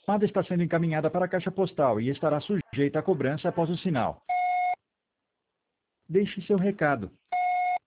chamada está sendo encaminhada para a caixa postal e estará sujeita a cobrança após o sinal. Deixe seu recado.